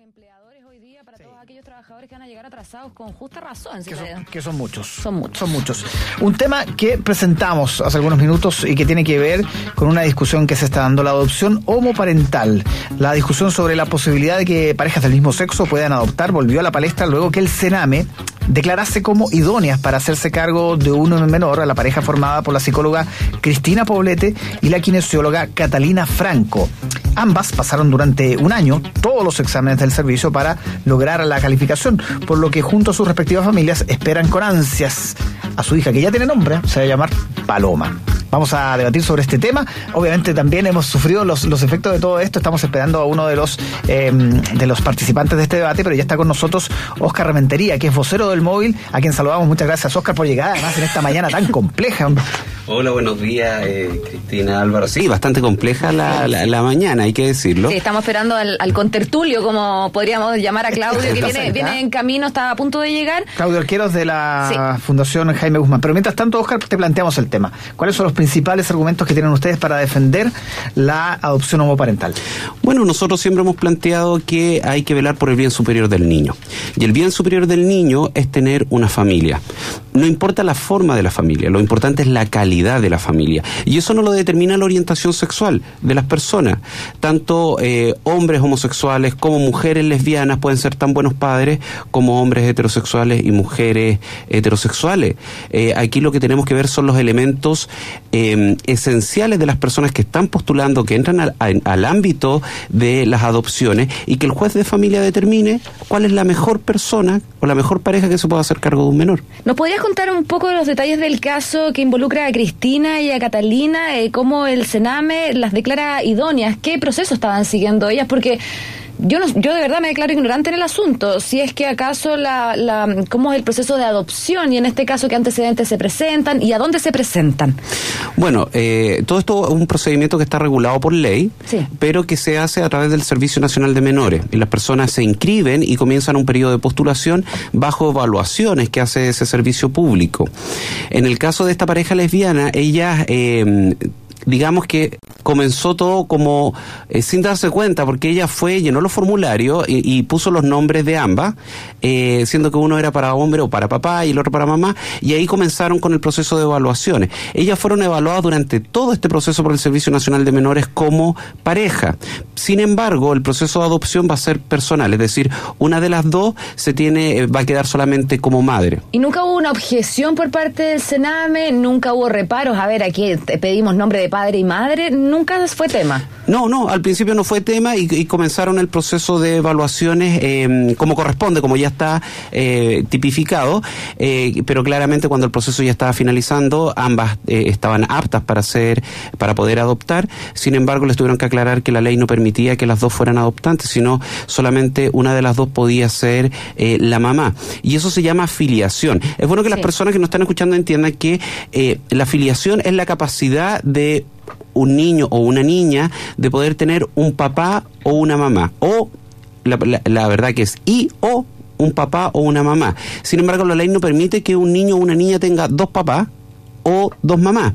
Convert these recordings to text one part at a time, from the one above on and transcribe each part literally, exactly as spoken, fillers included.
empleadores hoy día para sí. todos aquellos trabajadores que van a llegar atrasados con justa razón. Que son, que son muchos. Son muchos. Son muchos. Un tema que presentamos hace algunos minutos y que tiene que ver con una discusión que se está dando, la adopción homoparental. La discusión sobre la posibilidad de que parejas del mismo sexo puedan adoptar volvió a la palestra luego que el Sename declarase como idóneas para hacerse cargo de un menor a la pareja formada por la psicóloga Cristina Poblete y la kinesióloga Catalina Franco. Ambas pasaron durante un año todos los exámenes del servicio para lograr la calificación, por lo que junto a sus respectivas familias esperan con ansias a su hija, que ya tiene nombre, se va a llamar Paloma. Vamos a debatir sobre este tema. Obviamente también hemos sufrido los, los efectos de todo esto. Estamos esperando a uno de los eh, de los participantes de este debate, pero ya está con nosotros Óscar Rementería, que es vocero del Móvil, a quien saludamos. Muchas gracias, Óscar, por llegar, además en esta mañana tan compleja. Hola, buenos días, eh, Cristina, Álvaro. Sí, bastante compleja la, la, la mañana, hay que decirlo. Sí, estamos esperando al, al contertulio, como podríamos llamar a Claudio, que viene, viene en camino, está a punto de llegar. Claudio Arqueros, de la sí. Fundación Jaime Guzmán. Pero mientras tanto, Óscar, te planteamos el tema. ¿Cuáles son los principales argumentos que tienen ustedes para defender la adopción homoparental? Bueno, nosotros siempre hemos planteado que hay que velar por el bien superior del niño. Y el bien superior del niño es tener una familia. No importa la forma de la familia, lo importante es la calidad de la familia. Y eso no lo determina la orientación sexual de las personas. Tanto eh, hombres homosexuales como mujeres lesbianas pueden ser tan buenos padres como hombres heterosexuales y mujeres heterosexuales. Eh, aquí lo que tenemos que ver son los elementos eh, esenciales de las personas que están postulando, que entran al, al, al ámbito de las adopciones, y que el juez de familia determine cuál es la mejor persona o la mejor pareja que se pueda hacer cargo de un menor. ¿Nos podrías contar un poco de los detalles del caso que involucra a Cristina y a Catalina, eh, cómo el Sename las declara idóneas? ¿Qué proceso estaban siguiendo ellas? Porque yo no, yo de verdad me declaro ignorante en el asunto. Si es que acaso la, la cómo es el proceso de adopción, y en este caso qué antecedentes se presentan y a dónde se presentan. Bueno, eh, todo esto es un procedimiento que está regulado por ley, sí. pero que se hace a través del Servicio Nacional de Menores, y las personas se inscriben y comienzan un periodo de postulación bajo evaluaciones que hace ese servicio público. En el caso de esta pareja lesbiana, ellas eh, digamos que comenzó todo como eh, sin darse cuenta, porque ella fue, llenó los formularios y, y puso los nombres de ambas, eh, siendo que uno era para hombre o para papá y el otro para mamá, y ahí comenzaron con el proceso de evaluaciones. Ellas fueron evaluadas durante todo este proceso por el Servicio Nacional de Menores como pareja. Sin embargo, el proceso de adopción va a ser personal, es decir, una de las dos se tiene, va a quedar solamente como madre. ¿Y nunca hubo una objeción por parte del Sename? ¿Nunca hubo reparos? A ver, aquí pedimos nombre de padre y madre. ¿Nunca fue tema? No, no, al principio no fue tema, y, y comenzaron el proceso de evaluaciones eh, como corresponde, como ya está eh, tipificado, eh, pero claramente cuando el proceso ya estaba finalizando, ambas eh, estaban aptas para hacer, para poder adoptar. Sin embargo, les tuvieron que aclarar que la ley no permitía que las dos fueran adoptantes, sino solamente una de las dos podía ser eh, la mamá. Y eso se llama filiación. Es bueno que las sí. personas que nos están escuchando entiendan que eh, la filiación es la capacidad de un niño o una niña de poder tener un papá o una mamá, o la, la, la verdad que es y o un papá o una mamá. Sin embargo, la ley no permite que un niño o una niña tenga dos papás o dos mamás.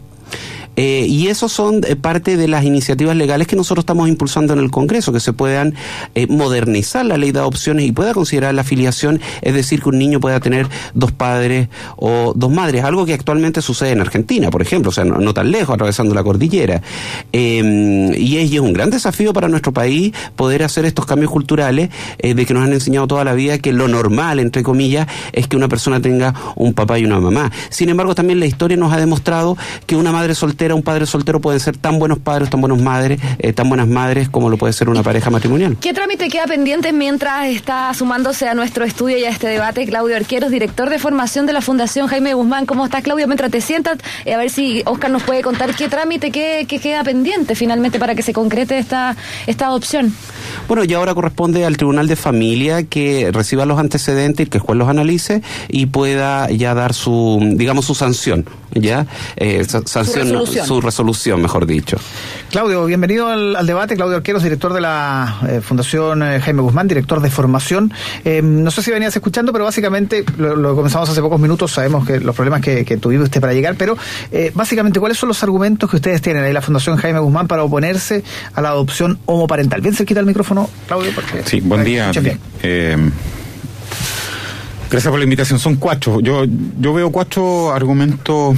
Eh, y eso son eh, parte de las iniciativas legales que nosotros estamos impulsando en el Congreso, que se puedan eh, modernizar la ley de adopciones y pueda considerar la filiación, es decir, que un niño pueda tener dos padres o dos madres, algo que actualmente sucede en Argentina, por ejemplo, o sea, no, no tan lejos, atravesando la cordillera. Eh, y, es, y es un gran desafío para nuestro país poder hacer estos cambios culturales, eh, de que nos han enseñado toda la vida que lo normal, entre comillas, es que una persona tenga un papá y una mamá. Sin embargo, también la historia nos ha demostrado que una madre soltera, un padre soltero pueden ser tan buenos padres, tan buenas madres, eh, tan buenas madres como lo puede ser una pareja matrimonial. ¿Qué trámite queda pendiente mientras está sumándose a nuestro estudio y a este debate Claudio Arqueros, director de formación de la Fundación Jaime Guzmán? ¿Cómo estás, Claudio? Mientras te sientas, eh, a ver si Óscar nos puede contar qué trámite, qué, qué queda pendiente finalmente para que se concrete esta, esta adopción. Bueno, ya ahora corresponde al Tribunal de Familia que reciba los antecedentes y que el juez los analice y pueda ya dar su, digamos, su sanción ya eh, sanción, su resolución. su resolución, mejor dicho. Claudio, bienvenido al, al debate. Claudio Arqueros, director de la eh, Fundación eh, Jaime Guzmán, director de formación. Eh, no sé si venías escuchando, pero básicamente lo, lo comenzamos hace pocos minutos. Sabemos que los problemas que, que tuviste usted para llegar, pero eh, básicamente, ¿cuáles son los argumentos que ustedes tienen ahí, la Fundación Jaime Guzmán, para oponerse a la adopción homoparental? Bien cerquita el micrófono, Claudio, porque... Sí, buen día. Eh, gracias por la invitación. Son cuatro. Yo, yo veo cuatro argumentos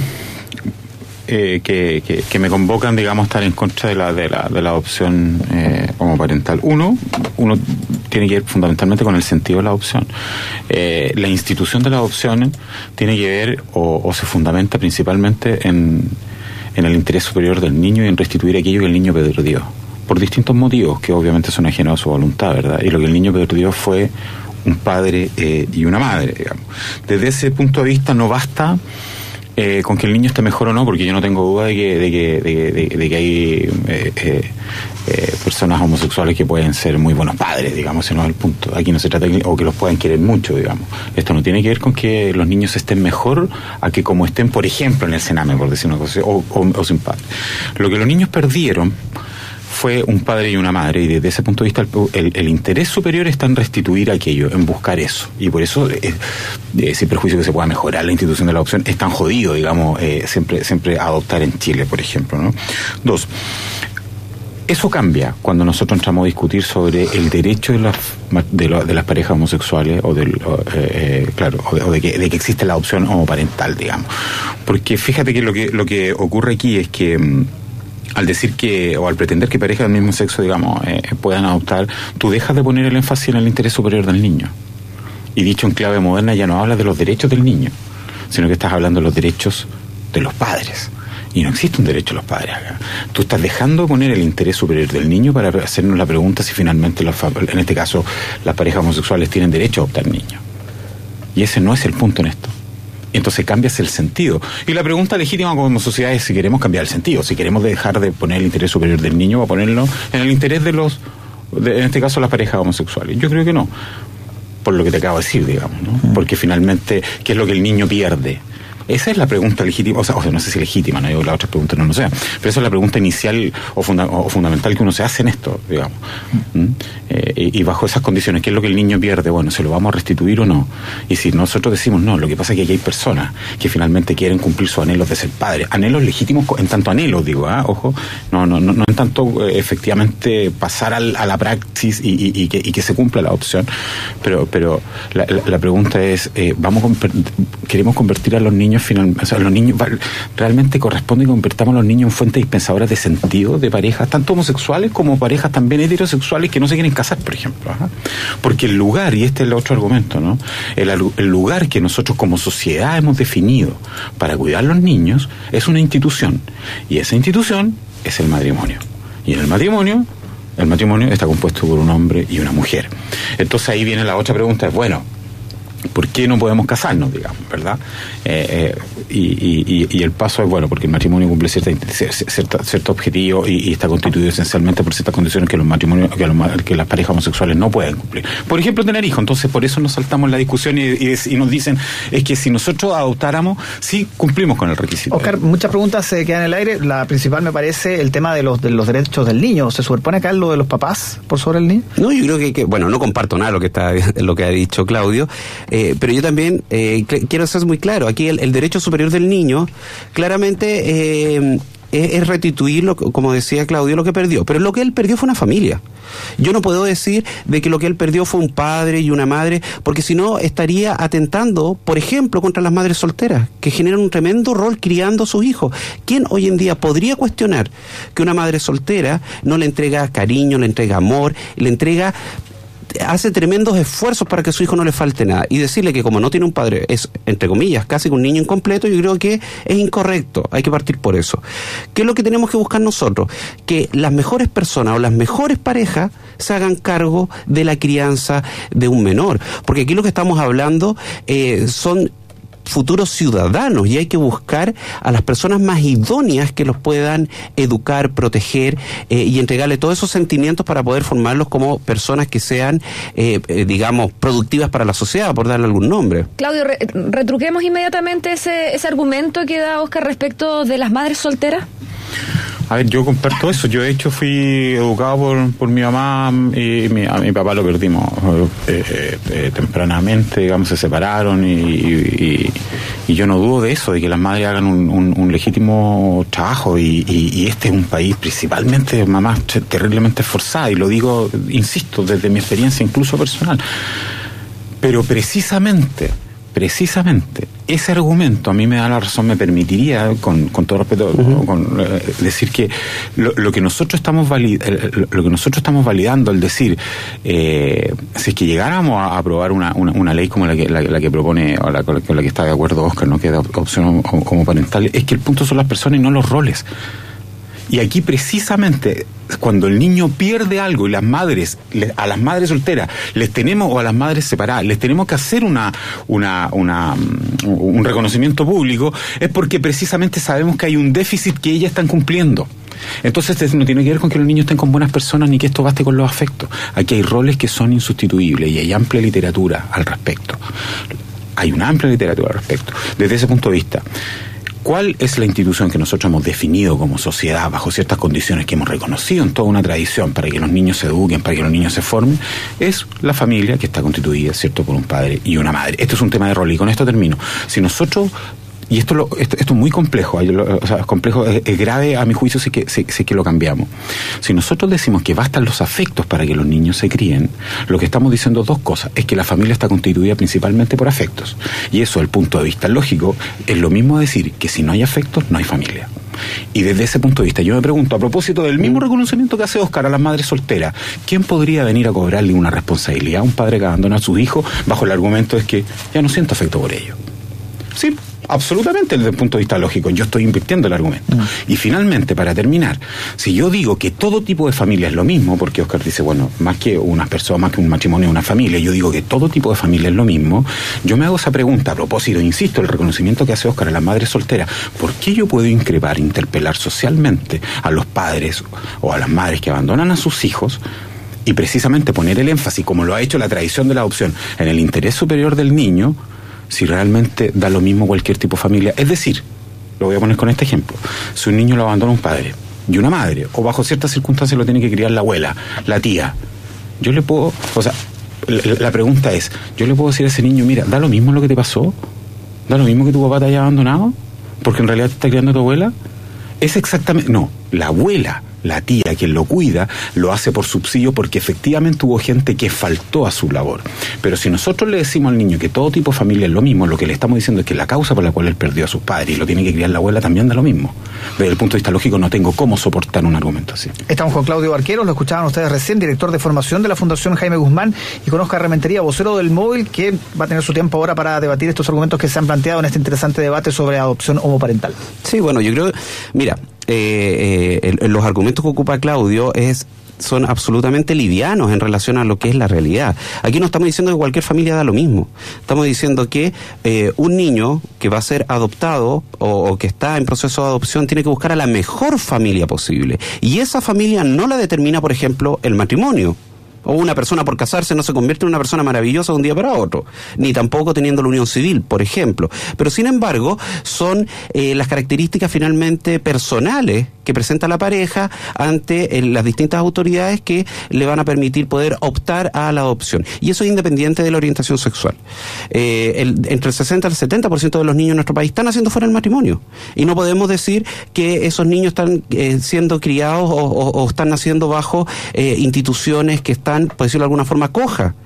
Eh, que, que, que me convocan, digamos, a estar en contra de la de la, de la adopción eh, homoparental. Uno, uno tiene que ver fundamentalmente con el sentido de la adopción. Eh, la institución de la adopción tiene que ver o, o se fundamenta principalmente en, en el interés superior del niño y en restituir aquello que el niño perdió, por distintos motivos que obviamente son ajenos a su voluntad, ¿verdad? Y lo que el niño perdió fue un padre eh, y una madre, digamos. Desde ese punto de vista no basta Eh, con que el niño esté mejor o no, porque yo no tengo duda de que de que, de, de, de que hay eh, eh, eh, personas homosexuales que pueden ser muy buenos padres, digamos, ese no es el punto. Aquí no se trata de que, o que los puedan querer mucho, digamos. Esto no tiene que ver con que los niños estén mejor a que como estén, por ejemplo, en el Sename, por decir una cosa, o, o, o sin padre. Lo que los niños perdieron fue un padre y una madre, y desde ese punto de vista el, el, el interés superior está en restituir aquello, en buscar eso, y por eso eh, ese prejuicio que se pueda mejorar la institución de la adopción es tan jodido, digamos, eh, siempre siempre adoptar en Chile, por ejemplo, ¿no? Dos, eso cambia cuando nosotros entramos a discutir sobre el derecho de las de, lo, de las parejas homosexuales o del o, eh, claro o, de, o de, que, de que existe la adopción homoparental, digamos, porque fíjate que lo que lo que ocurre aquí es que al decir que, o al pretender que parejas del mismo sexo, digamos, eh, puedan adoptar, tú dejas de poner el énfasis en el interés superior del niño. Y dicho en clave moderna, ya no hablas de los derechos del niño, sino que estás hablando de los derechos de los padres. Y no existe un derecho a los padres acá. Tú estás dejando de poner el interés superior del niño para hacernos la pregunta si finalmente, los, en este caso, las parejas homosexuales tienen derecho a adoptar niños. Y ese no es el punto en esto. Entonces cambias el sentido. Y la pregunta legítima como sociedad es si queremos cambiar el sentido, si queremos dejar de poner el interés superior del niño o ponerlo en el interés de los, de, en este caso, las parejas homosexuales. Yo creo que no, por lo que te acabo de decir, digamos, ¿no? Porque finalmente, ¿qué es lo que el niño pierde? Esa es la pregunta legítima, o sea, o sea no sé si legítima, no digo que las otras preguntas no lo sean, pero esa es la pregunta inicial o, funda, o fundamental que uno se hace en esto, digamos. ¿Mm? Eh, y, y bajo esas condiciones, ¿qué es lo que el niño pierde? Bueno, ¿se lo vamos a restituir o no? Y si nosotros decimos no, lo que pasa es que aquí hay personas que finalmente quieren cumplir sus anhelos de ser padres, anhelos legítimos, en tanto anhelos, digo, ¿ah? Ojo, no, no, no, no en tanto eh, efectivamente pasar al, a la praxis y, y, y, que, y que se cumpla la opción, pero, pero la, la, la pregunta es, eh, vamos a, ¿queremos convertir a los niños finalmente, o sea, los niños realmente corresponde que convertamos a los niños en fuentes dispensadoras de sentido de parejas, tanto homosexuales como parejas también heterosexuales que no se quieren casar, por ejemplo? ¿Ah? Porque el lugar, y este es el otro argumento, ¿no? El, el lugar que nosotros como sociedad hemos definido para cuidar a los niños es una institución, y esa institución es el matrimonio. Y en el matrimonio, el matrimonio está compuesto por un hombre y una mujer. Entonces ahí viene la otra pregunta, es bueno, ¿por qué no podemos casarnos, digamos, verdad? Eh, eh, y, y, y el paso es, bueno, porque el matrimonio cumple cierta, cierta, cierto objetivo y, y está constituido esencialmente por ciertas condiciones que los matrimonios, que, los, que las parejas homosexuales no pueden cumplir. Por ejemplo, tener hijos. Entonces, por eso nos saltamos la discusión y, y, y nos dicen, es que si nosotros adoptáramos, sí cumplimos con el requisito. Oscar, muchas preguntas se quedan en el aire. La principal me parece el tema de los de los derechos del niño. ¿Se superpone acá lo de los papás por sobre el niño? No, yo creo que, que bueno, no comparto nada de lo que está, lo que ha dicho Claudio. Eh, pero yo también eh, quiero ser muy claro, aquí el, el derecho superior del niño claramente eh, es, es restituir, lo, como decía Claudio, lo que perdió, pero lo que él perdió fue una familia. Yo no puedo decir de que lo que él perdió fue un padre y una madre, porque si no estaría atentando, por ejemplo, contra las madres solteras, que generan un tremendo rol criando a sus hijos. ¿Quién hoy en día podría cuestionar que una madre soltera no le entrega cariño, le entrega amor, le entrega... hace tremendos esfuerzos para que a su hijo no le falte nada, y decirle que como no tiene un padre es, entre comillas, casi un niño incompleto, yo creo que es incorrecto. Hay que partir por eso. ¿Qué es lo que tenemos que buscar nosotros? Que las mejores personas o las mejores parejas se hagan cargo de la crianza de un menor, porque aquí lo que estamos hablando eh, son futuros ciudadanos y hay que buscar a las personas más idóneas que los puedan educar, proteger eh, y entregarle todos esos sentimientos para poder formarlos como personas que sean, eh, eh, digamos, productivas para la sociedad, por darle algún nombre. Claudio, re retruquemos inmediatamente ese, ese argumento que da Oscar respecto de las madres solteras. A ver, yo comparto eso. Yo, de hecho, fui educado por, por mi mamá y mi, a mi papá lo perdimos eh, eh, tempranamente, digamos, se separaron y, y, y yo no dudo de eso, de que las madres hagan un, un, un legítimo trabajo y, y, y este es un país principalmente de mamás terriblemente esforzadas y lo digo, insisto, desde mi experiencia incluso personal. Pero precisamente... Precisamente, ese argumento a mí me da la razón, me permitiría, con, con todo respeto, uh-huh. con, eh, decir que lo, lo que nosotros estamos valid, lo, lo que nosotros estamos validando, al decir, eh, si es que llegáramos a aprobar una, una, una ley como la que, la, la que propone, o la, con la que está de acuerdo Oscar, ¿no? Que da opción homoparental, es que el punto son las personas y no los roles. Y aquí precisamente cuando el niño pierde algo y las madres, a las madres solteras les tenemos, o a las madres separadas, les tenemos que hacer una, una, una un reconocimiento público, es porque precisamente sabemos que hay un déficit que ellas están cumpliendo. Entonces no tiene que ver con que los niños estén con buenas personas ni que esto baste con los afectos. Aquí hay roles que son insustituibles y hay amplia literatura al respecto. Hay una amplia literatura al respecto. Desde ese punto de vista, ¿cuál es la institución que nosotros hemos definido como sociedad bajo ciertas condiciones que hemos reconocido en toda una tradición para que los niños se eduquen, para que los niños se formen? Es la familia, que está constituida, ¿cierto?, por un padre y una madre. Esto es un tema de rol y con esto termino. Si nosotros... Y esto, lo, esto, esto es muy complejo, o sea, es complejo, es, es grave a mi juicio si que, si, si que lo cambiamos. Si nosotros decimos que bastan los afectos para que los niños se críen, lo que estamos diciendo dos cosas, es que la familia está constituida principalmente por afectos. Y eso, desde el punto de vista lógico, es lo mismo decir que si no hay afectos, no hay familia. Y desde ese punto de vista, yo me pregunto, a propósito del mismo reconocimiento que hace Oscar a las madres solteras, ¿quién podría venir a cobrarle una responsabilidad a un padre que abandona a sus hijos bajo el argumento es que ya no siento afecto por ellos? Sí, absolutamente desde el punto de vista lógico, yo estoy invirtiendo el argumento. Mm. Y finalmente, para terminar, si yo digo que todo tipo de familia es lo mismo, porque Oscar dice, bueno, más que una persona, más que un matrimonio, una familia, yo digo que todo tipo de familia es lo mismo, yo me hago esa pregunta a propósito, insisto, el reconocimiento que hace Oscar a las madres solteras, ¿por qué yo puedo increpar, interpelar socialmente a los padres o a las madres que abandonan a sus hijos? Y precisamente poner el énfasis, como lo ha hecho la tradición de la adopción, en el interés superior del niño, si realmente da lo mismo cualquier tipo de familia. Es decir, lo voy a poner con este ejemplo, si un niño lo abandona un padre y una madre, o bajo ciertas circunstancias lo tiene que criar la abuela, la tía, yo le puedo, o sea, la, la pregunta es, yo le puedo decir a ese niño, mira, da lo mismo lo que te pasó, da lo mismo que tu papá te haya abandonado, porque en realidad te está criando tu abuela. Es exactamente, no, la abuela, la tía, quien lo cuida, lo hace por subsidio porque efectivamente hubo gente que faltó a su labor. Pero si nosotros le decimos al niño que todo tipo de familia es lo mismo, lo que le estamos diciendo es que la causa por la cual él perdió a sus padres y lo tiene que criar la abuela también da lo mismo. Desde el punto de vista lógico no tengo cómo soportar un argumento así. Estamos con Claudio Barqueros, lo escuchaban ustedes recién, director de formación de la Fundación Jaime Guzmán, y con Oscar Rementería, vocero del Móvil, que va a tener su tiempo ahora para debatir estos argumentos que se han planteado en este interesante debate sobre adopción homoparental. Sí, bueno, yo creo, mira, eh, eh, el, los argumentos que ocupa Claudio es son absolutamente livianos en relación a lo que es la realidad. Aquí no estamos diciendo que cualquier familia da lo mismo. Estamos diciendo que eh, un niño que va a ser adoptado o, o que está en proceso de adopción tiene que buscar a la mejor familia posible. Y esa familia no la determina, por ejemplo, el matrimonio. O una persona por casarse no se convierte en una persona maravillosa de un día para otro, ni tampoco teniendo la unión civil, por ejemplo. Pero sin embargo, son eh, las características finalmente personales que presenta la pareja ante eh, las distintas autoridades que le van a permitir poder optar a la adopción. Y eso es independiente de la orientación sexual. Eh, el, entre el sesenta y el setenta por ciento de los niños en nuestro país están haciendo fuera del matrimonio. Y no podemos decir que esos niños están eh, siendo criados o, o, o están naciendo bajo eh, instituciones que están, por decirlo de alguna forma, coja.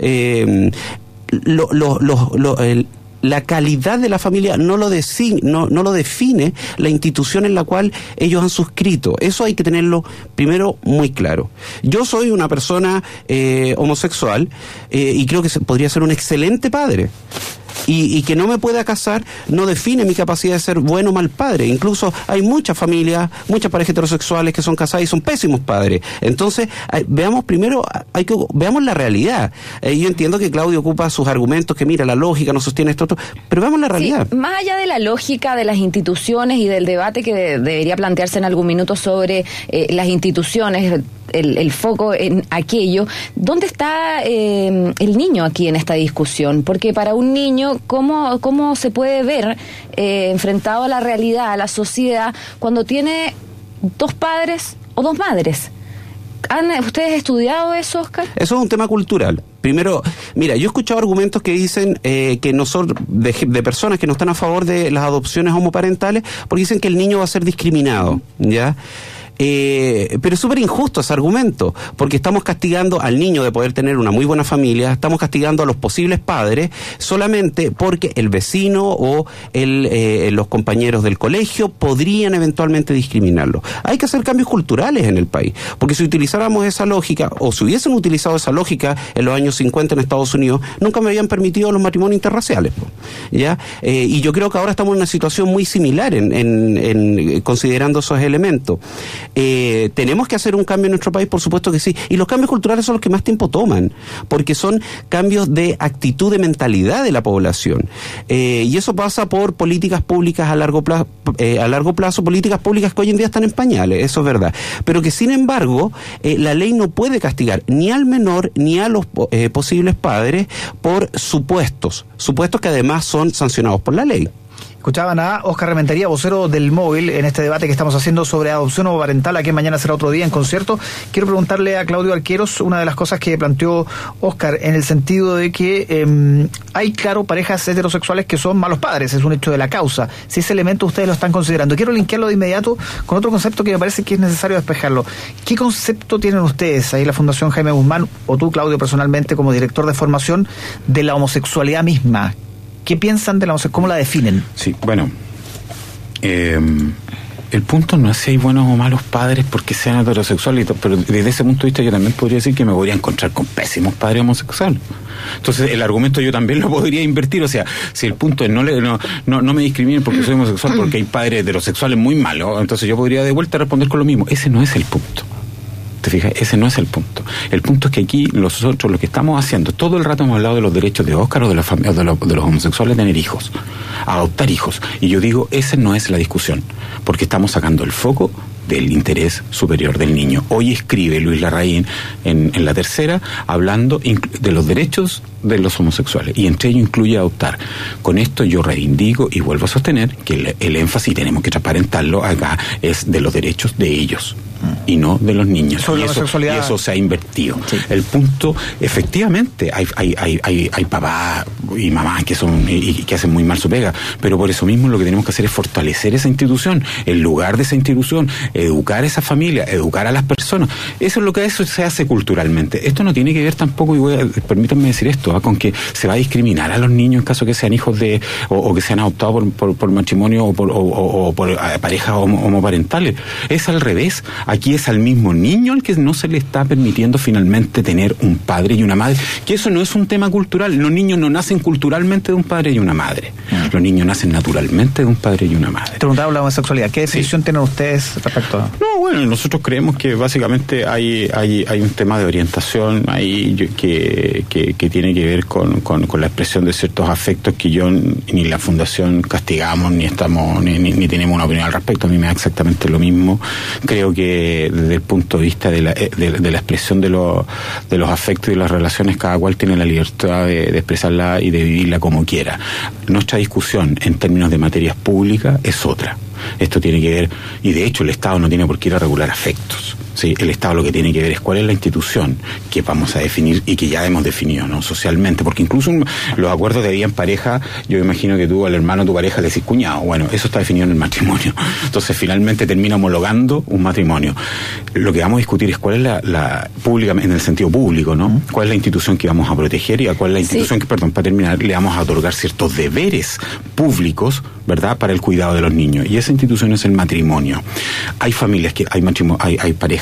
Eh, lo, lo, lo, lo, el, la calidad de la familia no lo, desi- no, no lo define la institución en la cual ellos han suscrito. Eso hay que tenerlo primero muy claro. Yo soy una persona eh, homosexual eh, y creo que se, podría ser un excelente padre. Y, y que no me pueda casar no define mi capacidad de ser bueno o mal padre. Incluso hay muchas familias, muchas parejas heterosexuales que son casadas y son pésimos padres. Entonces, hay, veamos primero, hay que veamos la realidad. Eh, yo entiendo que Claudio ocupa sus argumentos, que mira, la lógica no sostiene esto, otro, pero veamos la realidad. Sí, más allá de la lógica de las instituciones y del debate que de, debería plantearse en algún minuto sobre eh, las instituciones, el, el foco en aquello, ¿dónde está eh, el niño aquí en esta discusión? Porque para un niño, ¿cómo, cómo se puede ver eh, enfrentado a la realidad, a la sociedad, cuando tiene dos padres o dos madres? ¿Han ustedes estudiado eso, Oscar? Eso es un tema cultural. Primero, mira, yo he escuchado argumentos que dicen eh, que no son de, de personas que no están a favor de las adopciones homoparentales porque dicen que el niño va a ser discriminado, ¿ya? Eh, pero es súper injusto ese argumento, porque estamos castigando al niño de poder tener una muy buena familia, estamos castigando a los posibles padres solamente porque el vecino o el, eh, los compañeros del colegio podrían eventualmente discriminarlo. Hay que hacer cambios culturales en el país, porque si utilizáramos esa lógica, o si hubiesen utilizado esa lógica en los años cincuenta en Estados Unidos, nunca me habían permitido los matrimonios interraciales, ¿ya? Eh, y yo creo que ahora estamos en una situación muy similar en, en, en considerando esos elementos. Eh, ¿Tenemos que hacer un cambio en nuestro país? Por supuesto que sí. Y los cambios culturales son los que más tiempo toman, porque son cambios de actitud, de mentalidad de la población. Eh, y eso pasa por políticas públicas a largo plazo, eh, a largo plazo, políticas públicas que hoy en día están en pañales, eso es verdad. Pero que sin embargo, eh, la ley no puede castigar ni al menor ni a los eh, posibles padres por supuestos, supuestos que además son sancionados por la ley. Escuchaban a Oscar Rementería, vocero del Móvil, en este debate que estamos haciendo sobre adopción homoparental, a que mañana será otro día en concierto. Quiero preguntarle a Claudio Arqueros una de las cosas que planteó Oscar, en el sentido de que eh, hay, claro, parejas heterosexuales que son malos padres, es un hecho de la causa. Si ese elemento ustedes lo están considerando. Quiero linkearlo de inmediato con otro concepto que me parece que es necesario despejarlo. ¿Qué concepto tienen ustedes, ahí la Fundación Jaime Guzmán, o tú, Claudio, personalmente, como director de formación, de la homosexualidad misma? ¿Qué piensan de la homosexualidad? ¿Cómo la definen? Sí, bueno, eh, el punto no es si hay buenos o malos padres porque sean heterosexuales, pero desde ese punto de vista yo también podría decir que me podría encontrar con pésimos padres homosexuales. Entonces el argumento yo también lo podría invertir, o sea, si el punto es no, le, no, no, no me discriminen porque soy homosexual, porque hay padres heterosexuales muy malos, entonces yo podría de vuelta responder con lo mismo. Ese no es el punto. ¿Te fijas? Ese no es el punto. El punto es que aquí nosotros lo que estamos haciendo, todo el rato hemos hablado de los derechos de Óscar o de, la fam- de, los, de los homosexuales a tener hijos, a adoptar hijos. Y yo digo, esa no es la discusión, porque estamos sacando el foco del interés superior del niño. Hoy escribe Luis Larraín en, en La Tercera hablando de los derechos de los homosexuales, y entre ellos incluye adoptar. Con esto yo reivindico y vuelvo a sostener que el, el énfasis, tenemos que transparentarlo acá, es de los derechos de ellos y no de los niños. Y eso, y eso se ha invertido. Sí. El punto, efectivamente, hay, hay, hay, hay, hay papás y mamás que son y, y que hacen muy mal su pega, pero por eso mismo lo que tenemos que hacer es fortalecer esa institución, el lugar de esa institución, educar a esa familia, educar a las personas. Eso es lo que eso se hace culturalmente. Esto no tiene que ver tampoco, y voy a, permítanme decir esto, ¿eh? con que se va a discriminar a los niños en caso que sean hijos de, o, o que sean adoptados por, por, por matrimonio o por, o, o, o por parejas homo, homoparentales. Es al revés. Aquí es al mismo niño al que no se le está permitiendo finalmente tener un padre y una madre, que eso no es un tema cultural. Los niños no nacen culturalmente de un padre y una madre. Mm. Los niños nacen naturalmente de un padre y una madre. Te preguntaba la homosexualidad. ¿Qué definición sí. tienen ustedes respecto a...? No, bueno, nosotros creemos que básicamente hay hay, hay un tema de orientación ahí que, que, que tiene que ver con, con, con la expresión de ciertos afectos que yo ni la Fundación castigamos, ni estamos ni, ni, ni tenemos una opinión al respecto. A mí me da exactamente lo mismo. Creo que desde el punto de vista de la, de, de la expresión de, lo, de los afectos y las relaciones, cada cual tiene la libertad de, de expresarla y de vivirla como quiera. Nuestra discusión en términos de materias públicas es otra. Esto tiene que ver, y de hecho el Estado no tiene por qué ir a regular afectos. ¿Sí? El Estado lo que tiene que ver es cuál es la institución que vamos a definir y que ya hemos definido, ¿no? Socialmente, porque incluso un, los acuerdos de vida en pareja, yo imagino que tú al hermano de tu pareja le decís cuñado, bueno, eso está definido en el matrimonio. Entonces finalmente termina homologando un matrimonio. Lo que vamos a discutir es cuál es la, la pública, en el sentido público, ¿no? Cuál es la institución que vamos a proteger y a cuál es la institución sí. que, perdón, para terminar, le vamos a otorgar ciertos deberes públicos, ¿verdad?, para el cuidado de los niños. Y esa institución es el matrimonio. Hay familias que, hay matrimonio, hay, hay parejas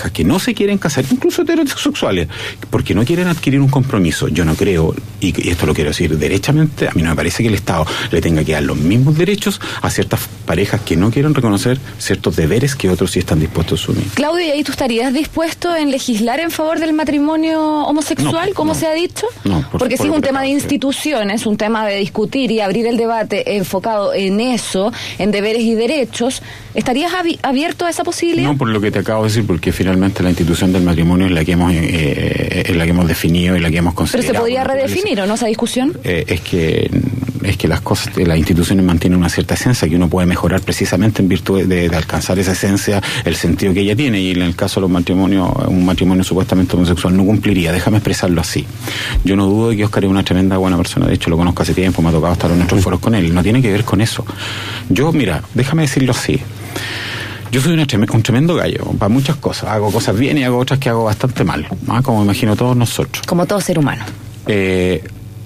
parejas que no se quieren casar, incluso heterosexuales, porque no quieren adquirir un compromiso. Yo no creo, y, y esto lo quiero decir derechamente, a mí no me parece que el Estado le tenga que dar los mismos derechos a ciertas parejas que no quieren reconocer ciertos deberes que otros sí están dispuestos a asumir. Claudio, ¿y ahí tú estarías dispuesto en legislar en favor del matrimonio homosexual, no, como no, se ha dicho? No, por, porque por si es un tema de sí. instituciones, un tema de discutir y abrir el debate enfocado en eso, en deberes y derechos, ¿estarías abi- abierto a esa posibilidad? No, por lo que te acabo de decir, porque finalmente la institución del matrimonio es la que hemos eh, es la que hemos definido y la que hemos considerado. ¿Pero se podría redefinir o no esa discusión? Eh, es que es que las cosas, las instituciones mantienen una cierta esencia que uno puede mejorar precisamente en virtud de, de alcanzar esa esencia, el sentido que ella tiene, y en el caso de los matrimonios, un matrimonio supuestamente homosexual no cumpliría, déjame expresarlo así. Yo no dudo de que Oscar es una tremenda buena persona, de hecho lo conozco hace tiempo, me ha tocado estar en nuestros foros con él, no tiene que ver con eso. Yo, mira, déjame decirlo así. Yo soy una trem- un tremendo gallo para muchas cosas. Hago cosas bien y hago otras que hago bastante mal, ¿no? Como imagino todos nosotros. Como todo ser humano. Eh,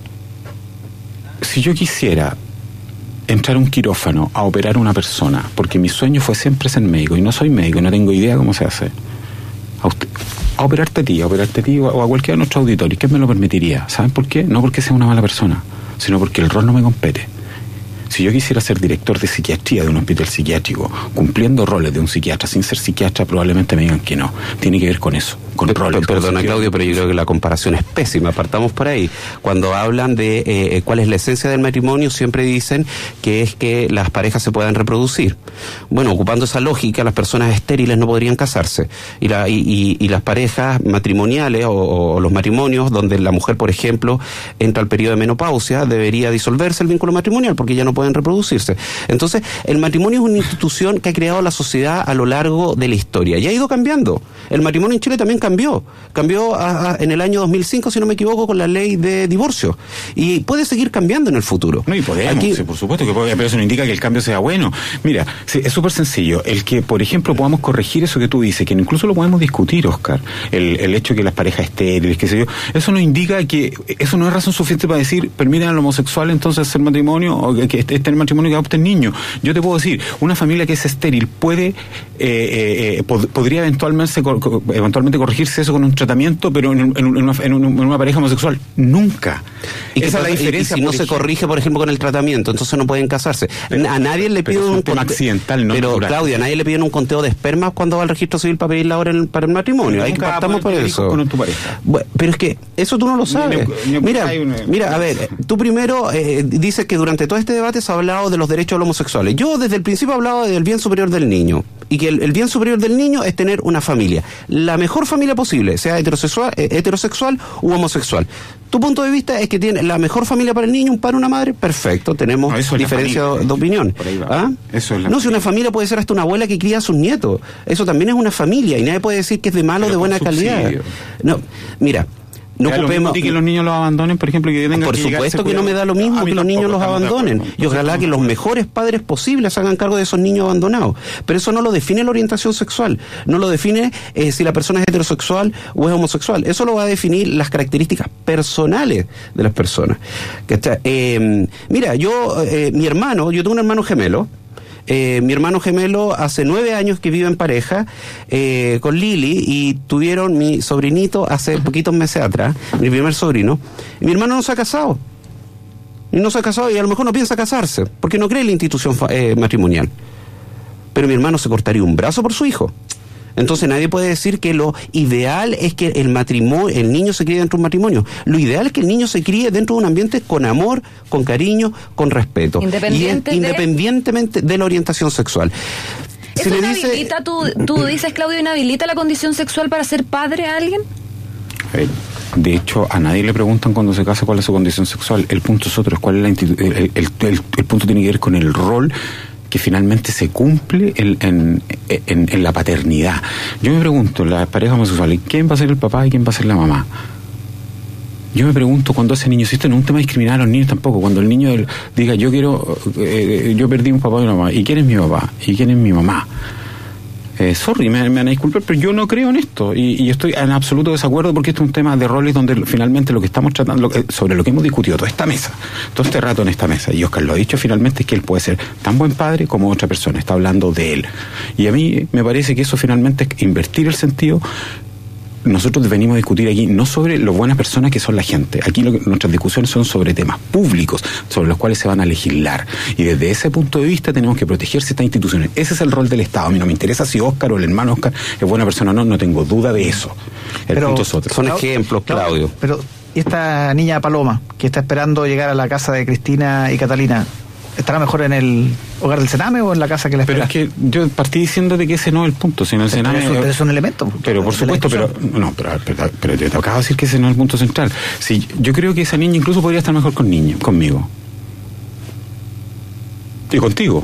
si yo quisiera entrar a un quirófano a operar a una persona, porque mi sueño fue siempre ser médico, y no soy médico, y no tengo idea cómo se hace, a, usted, a operarte a ti, a operarte a ti o a cualquiera de nuestros auditores, ¿qué me lo permitiría? ¿Saben por qué? No porque sea una mala persona, sino porque el rol no me compete. Si yo quisiera ser director de psiquiatría de un hospital psiquiátrico, cumpliendo roles de un psiquiatra sin ser psiquiatra, probablemente me digan que no. Tiene que ver con eso, con P- roles. Perdona, con Claudio, pero yo creo que la comparación es pésima. Partamos por ahí. Cuando hablan de eh, cuál es la esencia del matrimonio, siempre dicen que es que las parejas se puedan reproducir. Bueno, ocupando esa lógica, las personas estériles no podrían casarse. Y, la, y, y, y las parejas matrimoniales o, o los matrimonios donde la mujer, por ejemplo, entra al periodo de menopausia, debería disolverse el vínculo matrimonial porque ya no pueden reproducirse. Entonces, el matrimonio es una institución que ha creado la sociedad a lo largo de la historia y ha ido cambiando. El matrimonio en Chile también cambió. Cambió a, a, en el año dos mil cinco, si no me equivoco, con la ley de divorcio. Y puede seguir cambiando en el futuro. No, y podemos, Aquí, sí, por supuesto que puede, pero eso no indica que el cambio sea bueno. Mira, sí, es súper sencillo. El que, por ejemplo, podamos corregir eso que tú dices, que incluso lo podemos discutir, Oscar, el, el hecho de que las parejas estériles, qué sé yo, eso no indica que, eso no es razón suficiente para decir, permiten al homosexual entonces hacer matrimonio, o que esté en el matrimonio que adopten niños. Yo te puedo decir, una familia que es estéril puede, eh, eh, pod- podría eventualmente, co- eventualmente corregirse eso con un tratamiento, pero en, en, una, en, una, en una pareja homosexual, nunca. Y que Esa es la pasa- y- diferencia. y si no por se ejemplo. corrige, por ejemplo, con el tratamiento, entonces no pueden casarse. Pero- a nadie le pero piden es un un tema conte- accidental, no Pero, natural. Claudia, a nadie le piden un conteo de espermas cuando va al registro civil para pedir la hora en- para el matrimonio. Pero Hay que nunca va a partamos por poder tener eso. hijos con tu pareja. Bueno, pero es que eso tú no lo sabes. Ni- ni- Mira, hay una- mira, a ver, tú primero eh, dices que durante todo este debate se ha hablado de los derechos de los homosexuales. Yo desde el principio he hablado del bien superior del niño. Y que el, el bien superior del niño es tener una familia. La mejor familia posible, sea heterosexual, eh, heterosexual u homosexual. Tu punto de vista es que tiene la mejor familia para el niño, un padre, una madre, perfecto, tenemos No, eso es la diferencia familia. de opinión. Por ahí va. ¿Ah? Eso es la no, si familia. una familia puede ser hasta una abuela que cría a sus nietos. Eso también es una familia y nadie puede decir que es de malo o Pero de buena con calidad. subsidio. No, mira, no Da lo ocupemos... mismo que los niños los abandonen, por ejemplo, que tengan Por que llegar a ese supuesto que no me da lo cuidado. mismo A mí que los niños tampoco, los estamos de abandonen. acuerdo. Y ojalá que los mejores padres posibles hagan cargo de esos niños abandonados. Pero eso no lo define la orientación sexual. No lo define eh, si la persona es heterosexual o es homosexual. Eso lo va a definir las características personales de las personas. ¿Cachai? Eh, mira, yo, eh, mi hermano, yo tengo un hermano gemelo. Eh, mi hermano gemelo hace nueve años que vive en pareja eh, con Lili y tuvieron mi sobrinito hace poquitos meses atrás, mi primer sobrino. Y mi hermano no se ha casado. Y no se ha casado y a lo mejor no piensa casarse porque no cree en la institución fa- eh, matrimonial. Pero mi hermano se cortaría un brazo por su hijo. Entonces nadie puede decir que lo ideal es que el matrimonio, el niño se críe dentro de un matrimonio. Lo ideal es que el niño se críe dentro de un ambiente con amor, con cariño, con respeto. Independiente y en- de- independientemente de la orientación sexual. ¿Eso Si le dice- inhabilita, tú, tú dices, Claudio, inhabilita la condición sexual para ser padre a alguien? Eh, De hecho, a nadie le preguntan cuando se casa cuál es su condición sexual. El punto es otro, es cuál es la institu- el, el, el, el punto tiene que ver con el rol que finalmente se cumple en, en, en, en la paternidad. Yo me pregunto, las parejas homosexuales, ¿quién va a ser el papá y quién va a ser la mamá? Yo me pregunto cuando ese niño, si esto no es un tema de discriminar a los niños tampoco, cuando el niño el, diga, yo quiero, eh, yo perdí un papá y una mamá, ¿y quién es mi papá? ¿Y quién es mi mamá? Eh, sorry, me, me van a disculpar, pero yo no creo en esto y, y estoy en absoluto desacuerdo porque esto es un tema de roles donde finalmente lo que estamos tratando, lo, sobre lo que hemos discutido toda esta mesa, todo este rato en esta mesa, y Oscar lo ha dicho finalmente, es que él puede ser tan buen padre como otra persona, está hablando de él. Y a mí me parece que eso finalmente es invertir el sentido. Nosotros venimos a discutir aquí no sobre lo buenas personas que son la gente. Aquí lo que, nuestras discusiones son sobre temas públicos, sobre los cuales se van a legislar. Y desde ese punto de vista tenemos que protegerse estas instituciones. Ese es el rol del Estado. A mí no me interesa si Óscar o el hermano Óscar es buena persona o no, no tengo duda de eso. El pero, punto es otro. Son ejemplos, Claudio. Pero, ¿y esta niña Paloma, que está esperando llegar a la casa de Cristina y Catalina, estará mejor en el hogar del Sename o en la casa que la espera? Pero es que yo partí diciendo de que ese no es el punto, sino el pero Sename... Eso, pero es un elemento. Pero por supuesto, pero... No, pero, pero, pero te acabo de decir que ese no es el punto central. Sí, yo creo que esa niña incluso podría estar mejor con niños, conmigo. Y contigo.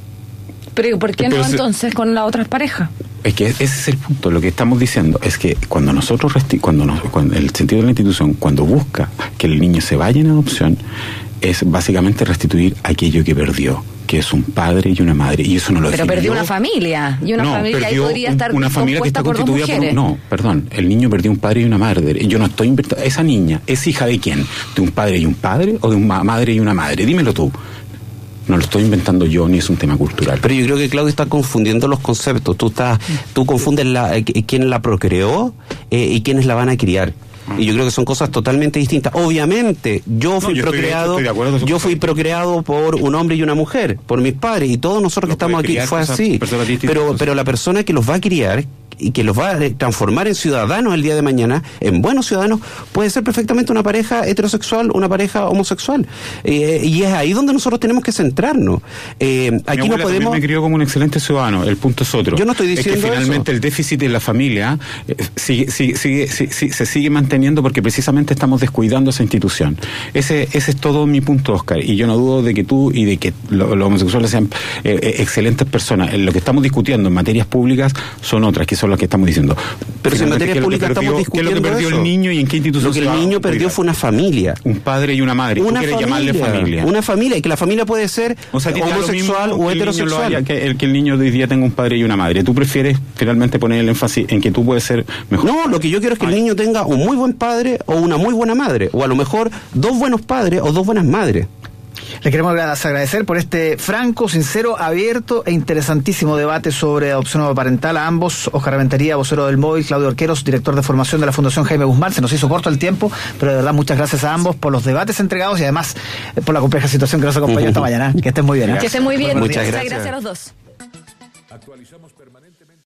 Pero ¿por qué pero no se... entonces con las otras parejas? Es que ese es el punto. Lo que estamos diciendo es que cuando nosotros, resti... cuando, nos... cuando el sentido de la institución, cuando busca que el niño se vaya en adopción, es básicamente restituir aquello que perdió, que es un padre y una madre, y eso no lo pero perdió una familia, y una no, familia ahí podría estar una familia que está por constituida dos por un, no, perdón, el niño perdió un padre y una madre. Yo no estoy inventando. Esa niña es hija de quién, de un padre y un padre o de una madre y una madre. Dímelo tú. No lo estoy inventando yo, ni es un tema cultural. Pero yo creo que Claudio está confundiendo los conceptos. Tú estás, tú confundes la, eh, quién la procreó eh, y quiénes la van a criar. Y yo creo que son cosas totalmente distintas. Obviamente, yo fui no, yo procreado, estoy, estoy acuerdo, yo fui procreado por un hombre y una mujer, por mis padres, y todos nosotros no que estamos aquí fue así. Pero, pero la persona que los va a criar y que los va a transformar en ciudadanos el día de mañana, en buenos ciudadanos, puede ser perfectamente una pareja heterosexual, una pareja homosexual. Eh, y es ahí donde nosotros tenemos que centrarnos. Eh, aquí no podemos... me crió como un excelente ciudadano, el punto es otro. Yo no estoy diciendo es que finalmente eso. El déficit en la familia eh, sigue, sigue, sigue, sigue, se sigue manteniendo porque precisamente estamos descuidando esa institución. Ese, ese es todo mi punto, Oscar, y yo no dudo de que tú y de que lo, los homosexuales sean eh, eh, excelentes personas. Lo que estamos discutiendo en materias públicas son otras, que son las que estamos diciendo. Pero si en materias públicas estamos discutiendo ¿qué es lo que perdió eso? El niño y en qué institución? Lo que el niño perdió fue una familia. Un padre y una madre. Una ¿Tú quieres familia, llamarle familia? Una familia, y que la familia puede ser o sea, homosexual o que heterosexual. El haya, que, el, que el niño de hoy día tenga un padre y una madre. ¿Tú prefieres finalmente poner el énfasis en que tú puedes ser mejor? No, lo que yo quiero es que Ay. el niño tenga un muy buen padre o una muy buena madre, o a lo mejor dos buenos padres o dos buenas madres. Le queremos agradecer por este franco, sincero, abierto e interesantísimo debate sobre adopción parental a ambos. Óscar Rentería, vocero del Móvil, Claudio Arqueros, director de formación de la Fundación Jaime Guzmán. Se nos hizo corto el tiempo, pero de verdad muchas gracias a ambos por los debates entregados y además por la compleja situación que nos acompañó uh-huh. esta mañana. Que estén muy bien. ¿eh? Que estén muy bien. Muchas gracias. Gracias a los dos.